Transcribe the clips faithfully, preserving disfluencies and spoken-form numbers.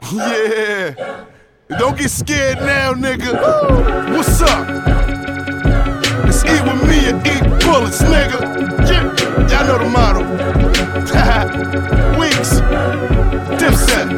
Yeah. Don't get scared now, nigga. What's up? It's eat with me and eat bullets, nigga. Yeah. Y'all know the motto. Weeks. Dipset.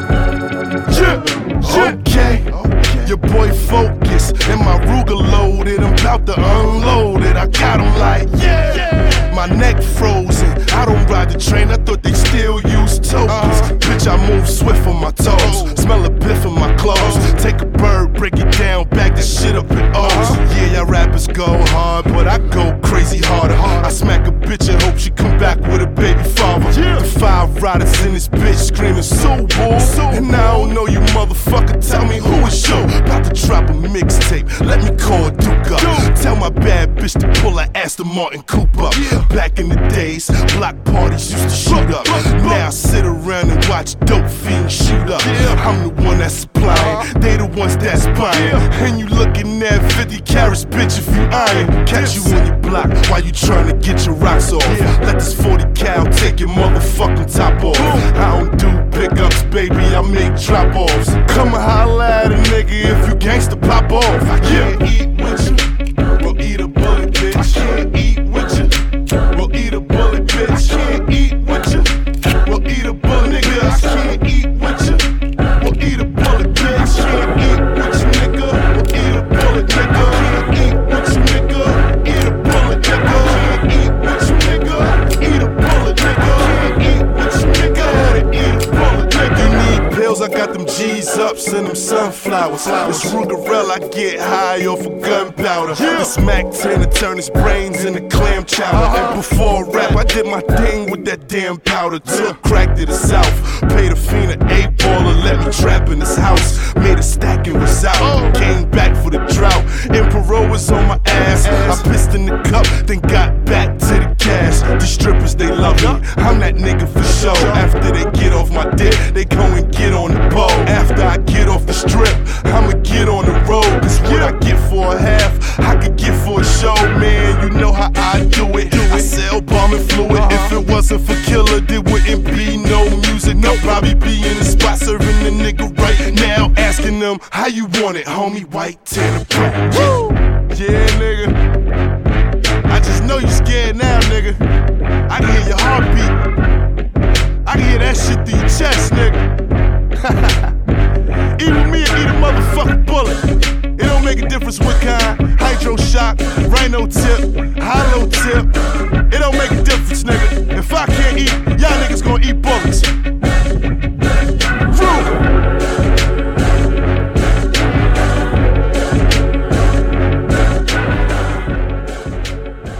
Yeah. Yeah. Okay. okay. Your boy Focus and my Ruger loaded. I'm about to unload it. I got him like, yeah. yeah. My neck frozen. I don't ride the train. I thought they still use tokens. Uh-huh. Bitch, I move swift on my toes. Smell a piff in my clothes. Take a bird, break it down, bag the shit up in O's. Uh-huh. Yeah, y'all rappers go hard, but I go crazy harder. I smack a bitch and hope she come back with a baby father. Yeah. The five riders in this bitch screaming so bull. So and I don't know you motherfucker, tell me who is you. About to drop a mixtape, let me call Duke up. Dude. Tell my bad bitch to pull her Aston Martin coupe up. Yeah. Back in the days, block parties used to shoot up. Now I sit around and watch dope fiends shoot up. Yeah. I'm the one that's supplying, uh-huh. they the ones that's buying. Yeah. And you looking at fifty carats, bitch, if you iron. Catch you on your block while you trying to get your rocks off. Yeah. Let this forty cal take your motherfucking top off. Boom. I don't do pickups, baby, I make drop-offs. Come and holla at a nigga if you gangsta pop off. I can't yeah. eat with you, we'll eat a bullet, bitch. I can't eat with you, we'll eat a bullet, bitch. I can't eat with you, we'll eat a bullet, nigga. I can't eat with you, we'll eat a bullet, bitch. I can't eat with you, nigga, we'll eat a bullet, nigga. I can't eat with you, nigga, eat a bullet, nigga. I can't eat with you, nigga, eat a bullet, nigga. I can't eat with you, nigga, eat a bullet, nigga. You need pills, I got them G's up, send them sunflowers. This Rugerell, I get high off of gunpowder. Yeah. This Mac ten to turn his brains into clam chowder. Uh-huh. And before rap, I did my thing with that damn powder. Took crack to the south, paid a fiend an eight baller, let me trap in his house. Made a stack and was out, oh. came back for the drought. Emperor was on my ass, I pissed in the cup, then got back to the cash. The strippers, they love me, I'm that nigga for sure. After they get off my dick, they go and get on the boat. After I get off the strip, I'ma get on the road. Cause what I get for a half, I could get for a show. Man, you know how I do it, I sell bomb and fluid. If it wasn't for Killer, there wouldn't be no music. I'll probably be in the spot serving the nigga right now, asking them how you want it, homie. White, tan, brown. Woo! Yeah, nigga, I just know you scared now, nigga. I can hear your heartbeat, I can hear that shit through your chest, nigga. Eat with me and eat a motherfucking bullet. It don't make a difference what kind. Hydro shock, rhino tip, hollow tip. It don't make a difference, nigga. If I can't eat, y'all niggas gonna eat bullets.